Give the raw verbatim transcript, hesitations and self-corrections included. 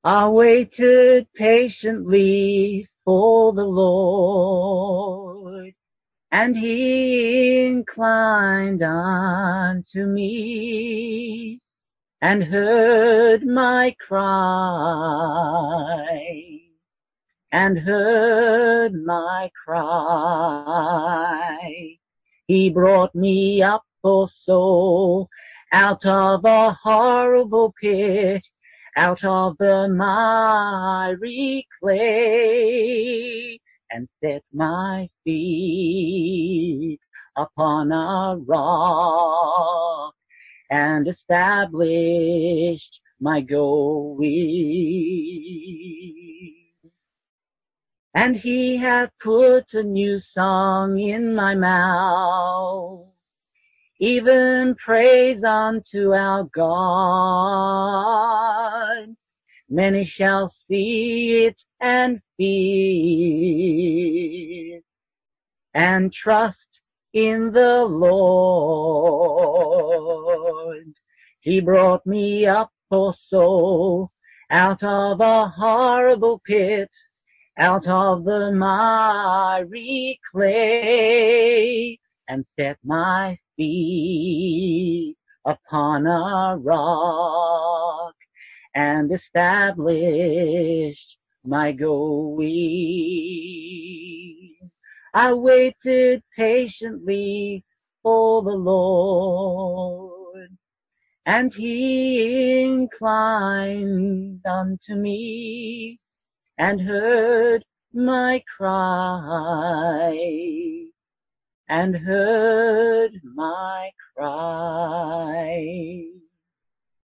I waited patiently for the Lord, and he inclined unto me, and heard my cry, and heard my cry. He brought me up, for soul, out of a horrible pit, out of the miry clay, and set my feet upon a rock, and established my going. And he hath put a new song in my mouth, even praise unto our God. Many shall see it and fear, and trust in the Lord. He brought me up, for soul, out of a horrible pit, out of the miry clay, and set my feet upon a rock, and established my going. I waited patiently for the Lord, and he inclined unto me, and heard my cry, and heard my cry.